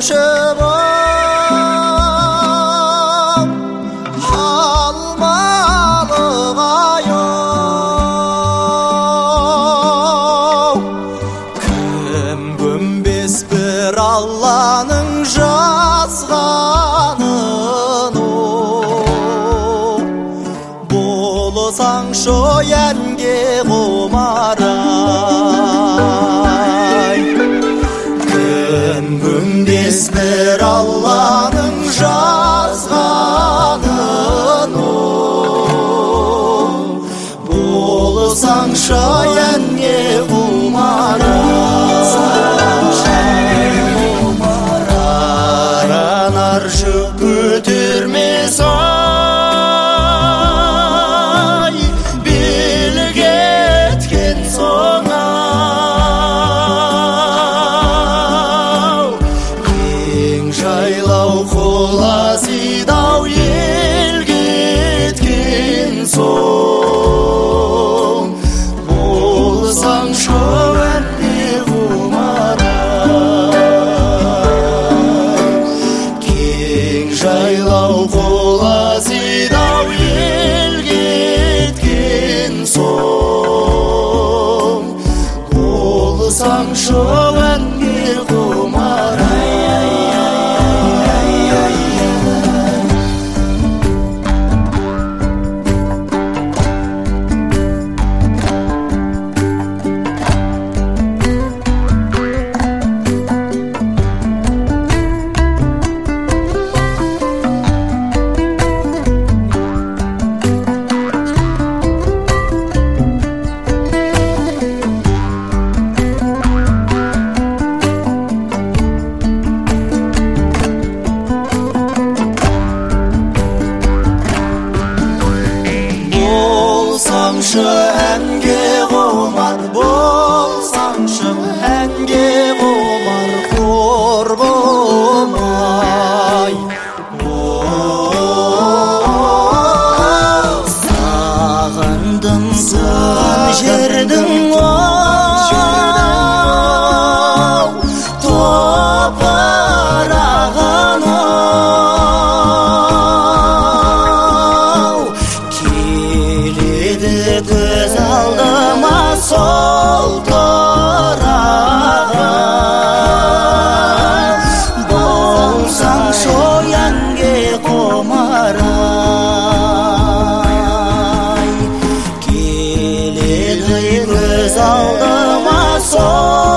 көшіп кім көнбес бір Алланың жазғанын болсаң шоянге құмарай кім көнбес бір Алланың жазғанын болсаң шоянге құмарай жүк көтермес ай белге еткен соң ау ең жайлау қоласидау елге еткен соң болсаң шөбәнде жайлау қоласидау елге еткен соң болсаң шөбәнге құмарай болсаңшы әнге құмар болсаңшы әнге құмар қор болмай сағындым саған жердің топырағын көз алдыма сол тұрағын болсаң шоянге құмарай келеді көз алдыма сол